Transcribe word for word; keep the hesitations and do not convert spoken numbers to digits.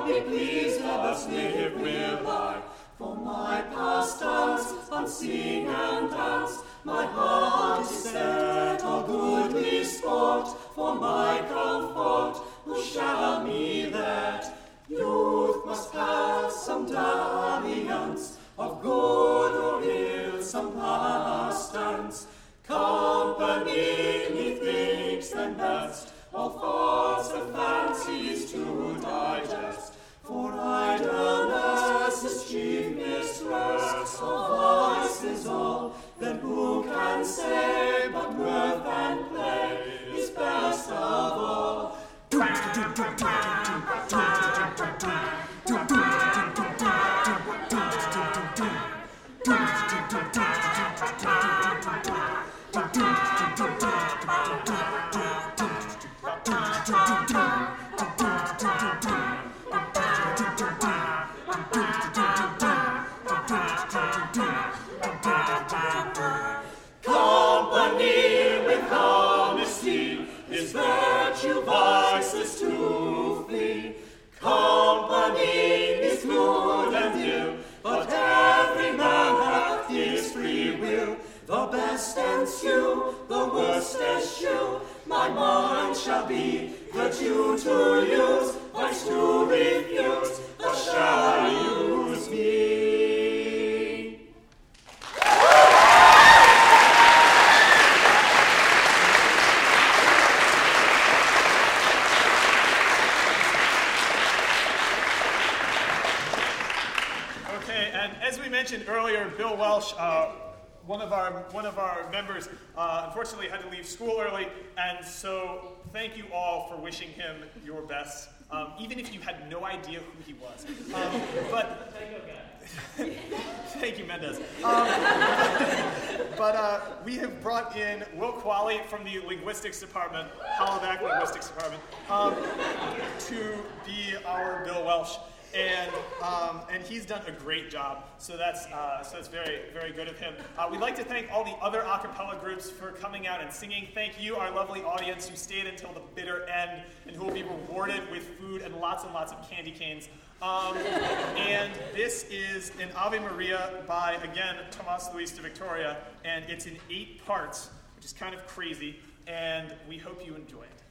be pleased, let us live will I. For my pastimes, on sing and dance, my heart is set on goodly sport. For my comfort, who shall me that? Youth must have some dalliance, of good or ill some pastimes. Company, methinks, then best, all thoughts and fancies to digest. For idleness is chief mistress of vices all. Then who can say but mirth and play is best of all? Company with honesty is virtue, vices to flee. Company is good and ill, but every man hath his free will. The best ensue, the worst eschew. My mind shall be the due to use, vice to refuse, thus shall use me. Okay, and as we mentioned earlier, Bill Welsh, uh, one of our one of our members, uh, unfortunately had to leave school early, and so thank you all for wishing him your best, um, even if you had no idea who he was. Um, but thank you, Mendez. Um, but uh, we have brought in Will Qualley from the Linguistics Department, Hollaback Linguistics Department, um, to be our Bill Welsh. And um, and he's done a great job, so that's uh, so that's very very good of him. Uh, we'd like to thank all the other a cappella groups for coming out and singing. Thank you, our lovely audience who stayed until the bitter end and who will be rewarded with food and lots and lots of candy canes. Um, and this is an Ave Maria by, again, Tomas Luis de Victoria, and it's in eight parts, which is kind of crazy, and we hope you enjoy it.